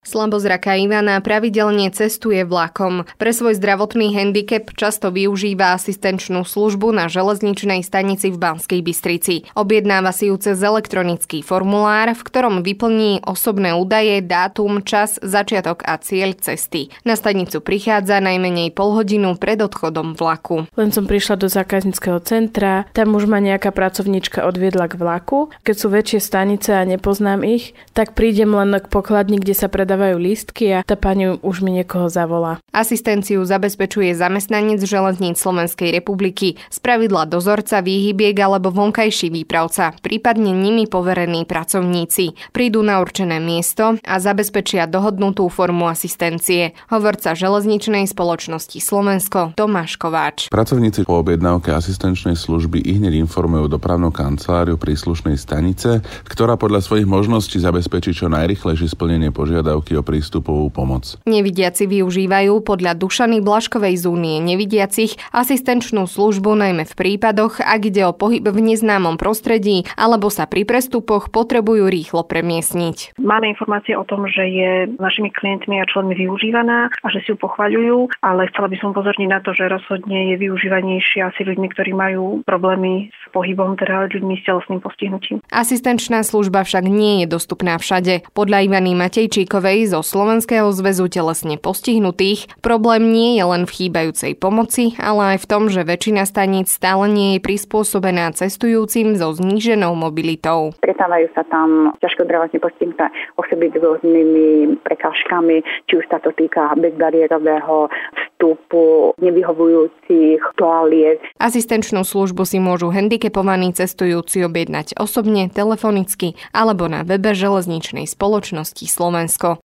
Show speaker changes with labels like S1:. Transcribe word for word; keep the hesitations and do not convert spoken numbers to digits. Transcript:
S1: Slabozraká Ivana pravidelne cestuje vlakom. Pre svoj zdravotný handicap často využíva asistenčnú službu na železničnej stanici v Banskej Bystrici. Objednáva si ju cez elektronický formulár, v ktorom vyplní osobné údaje, dátum, čas, začiatok a cieľ cesty. Na stanicu prichádza najmenej pol hodinu pred odchodom vlaku.
S2: Len som prišla do zákazníckeho centra, tam už ma nejaká pracovníčka odviedla k vlaku. Keď sú väčšie stanice a nepoznám ich, tak prídem len k pokladni, kde sa predávajú lístky a tá pani už mi niekoho zavolá.
S1: Asistenciu zabezpečuje zamestnanec Železníc Slovenskej republiky, spravidla dozorca, výhybiek alebo vonkajší výpravca, prípadne nimi poverení pracovníci. Prídu na určené miesto a zabezpečia dohodnutú formu asistencie. Hovorca železničnej spoločnosti Slovensko Tomáš Kováč.
S3: Pracovníci po objednávke asistenčnej služby ihneď informujú dopravnú kanceláriu príslušnej stanice, ktorá podľa svojich možností zabezpečí čo najrýchlejšie splnenie požiadavky o prístupovú pomoc.
S1: Nevidiaci využívajú podľa Dušany Blaškovej z Únie nevidiacich asistenčnú službu najmä v prípadoch, ak ide o pohyb v neznámom prostredí alebo sa pri prestupoch potrebujú rýchlo premiestniť.
S4: Máme informácie o tom, že je našimi klientmi a členmi využívaná a že si ju pochvaľujú, ale chcela by som upozorniť na to, že rozhodne je využívanejšia asi ľuďmi, ktorí majú problémy s pohybom, teda ľuďmi s telesným postihnutím.
S1: Asistenčná služba však nie je dostupná všade. Podľa Ivany Matejčíkovej zo Slovenského zväzu telesne postihnutých problém nie je len v chýbajúcej pomoci, ale aj v tom, že väčšina staníc stále nie je prispôsobená cestujúcim so zníženou mobilitou.
S5: Stretávajú sa tam ťažko zdravotne postihnuté osoby s rôznymi prekážkami, či už sa to týka bezbariérového vstupu, nevyhovujúcich toaliet.
S1: Asistenčnú službu si môžu handicapovaní cestujúci objednať osobne, telefonicky alebo na webe železničnej spoločnosti Slovensko.